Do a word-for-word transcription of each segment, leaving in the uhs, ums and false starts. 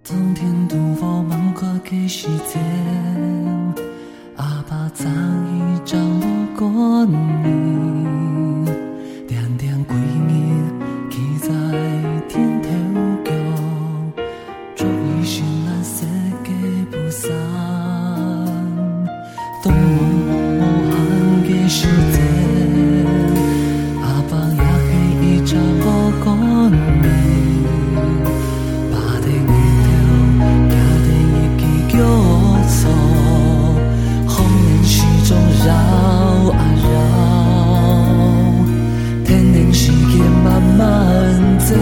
当天拄无梦看过时间，阿爸早已将无关念，点点几日企在天头桥，祝伊心咱世界不散。当无限的时间，阿爸也许已将无关念。绕啊绕，天然时间慢慢走，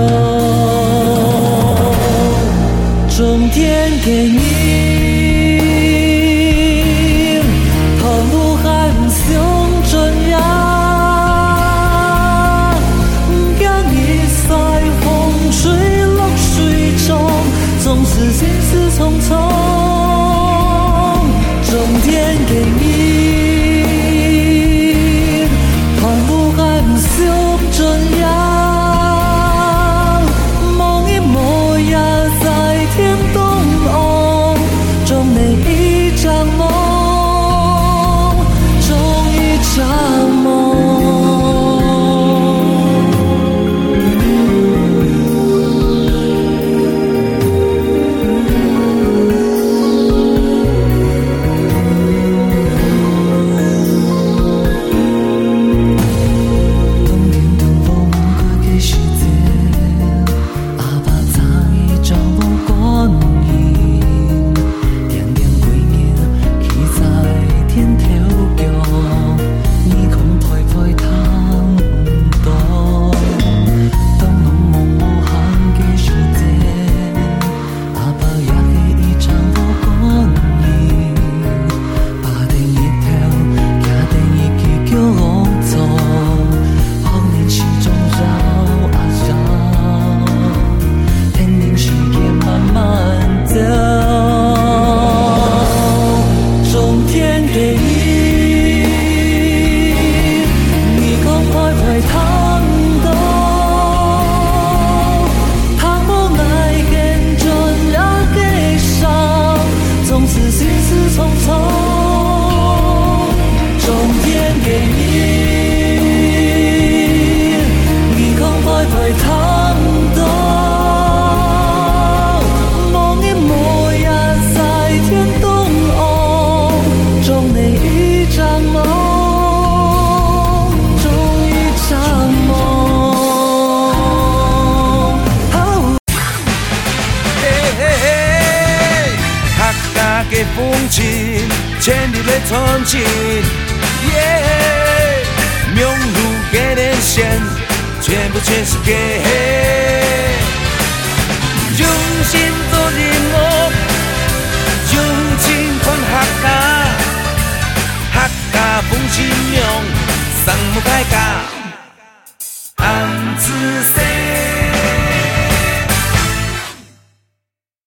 终点给你，头路还不想这样，不怕日晒风吹落水中，总是心事重重，终点给你。 风景，千里的传奇，耶！名路给连线，全部全是给。